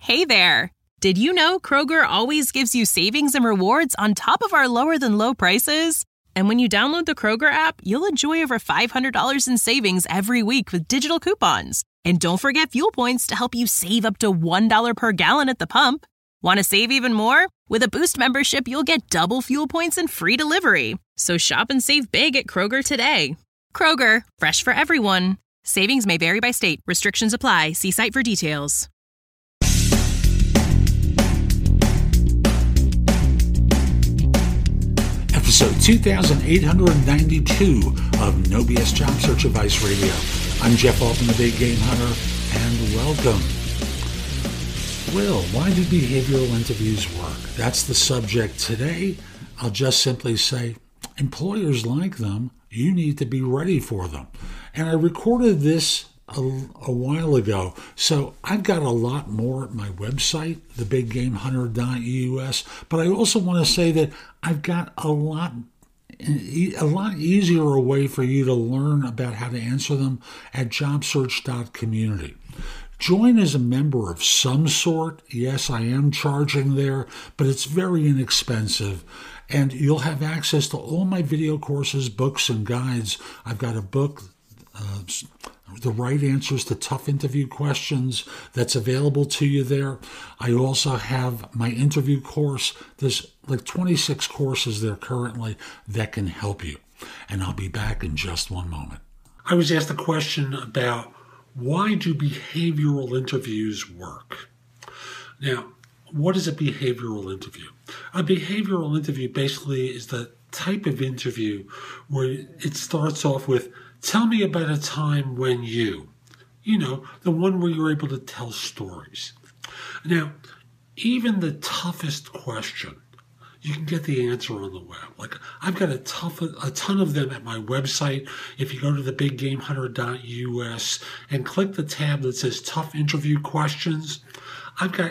Hey there! Did you know Kroger always gives you savings and rewards on top of our lower-than-low prices? And when you download the Kroger app, you'll enjoy over $500 in savings every week with digital coupons. And don't forget fuel points to help you save up to $1 per gallon at the pump. Want to save even more? With a Boost membership, you'll get double fuel points and free delivery. So shop and save big at Kroger today. Kroger, fresh for everyone. Savings may vary by state. Restrictions apply. See site for details. Episode 2892 of No BS Job Search Advice Radio. I'm Jeff Altman, the Big Game Hunter, and welcome. Well, why do behavioral interviews work? That's the subject today. I'll just simply say, employers like them. You need to be ready for them. And I recorded this a while ago, so I've got a lot more at my website, thebiggamehunter.us, but I also want to say that I've got a lot easier a way for you to learn about how to answer them at jobsearch.community. Join as a member of some sort. Yes, I am charging there, but it's very inexpensive. And you'll have access to all my video courses, books, and guides. I've got a book, The Right Answers to Tough Interview Questions, that's available to you there. I also have my interview course. There's like 26 courses there currently that can help you. And I'll be back in just one moment. I was asked a question about why do behavioral interviews work? Now, what is a behavioral interview? A behavioral interview basically is the type of interview where it starts off with, tell me about a time when you know, the one where you're able to tell stories. Now, even the toughest question, you can get the answer on the web. Like, I've got a ton of them at my website. If you go to thebiggamehunter.us and click the tab that says Tough Interview Questions, I've got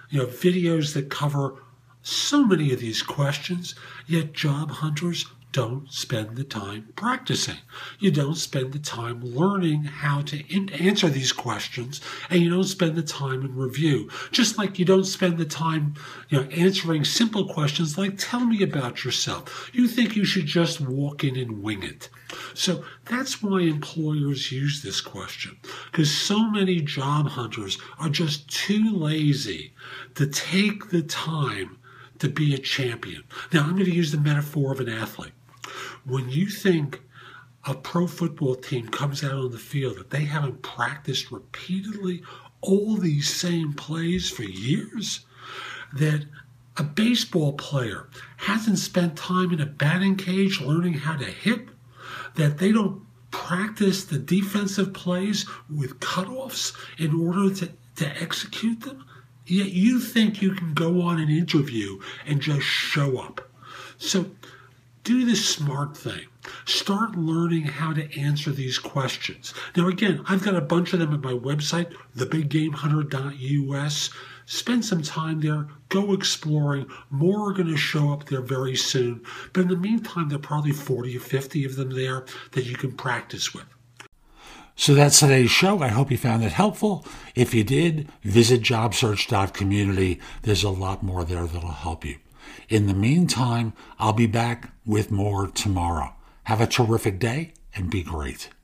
videos that cover so many of these questions, yet job hunters don't spend the time practicing. You don't spend the time learning how to answer these questions, and you don't spend the time in review. Just like you don't spend the time, answering simple questions like, tell me about yourself. You think you should just walk in and wing it. So that's why employers use this question, because so many job hunters are just too lazy to take the time to be a champion. Now, I'm going to use the metaphor of an athlete. When you think a pro football team comes out on the field that they haven't practiced repeatedly all these same plays for years, that a baseball player hasn't spent time in a batting cage learning how to hit, that they don't practice the defensive plays with cutoffs in order to execute them, yet you think you can go on an interview and just show up. So do the smart thing. Start learning how to answer these questions. Now, again, I've got a bunch of them at my website, thebiggamehunter.us. Spend some time there. Go exploring. More are going to show up there very soon. But in the meantime, there are probably 40 or 50 of them there that you can practice with. So that's today's show. I hope you found it helpful. If you did, visit jobsearch.community. There's a lot more there that'll help you. In the meantime, I'll be back with more tomorrow. Have a terrific day and be great.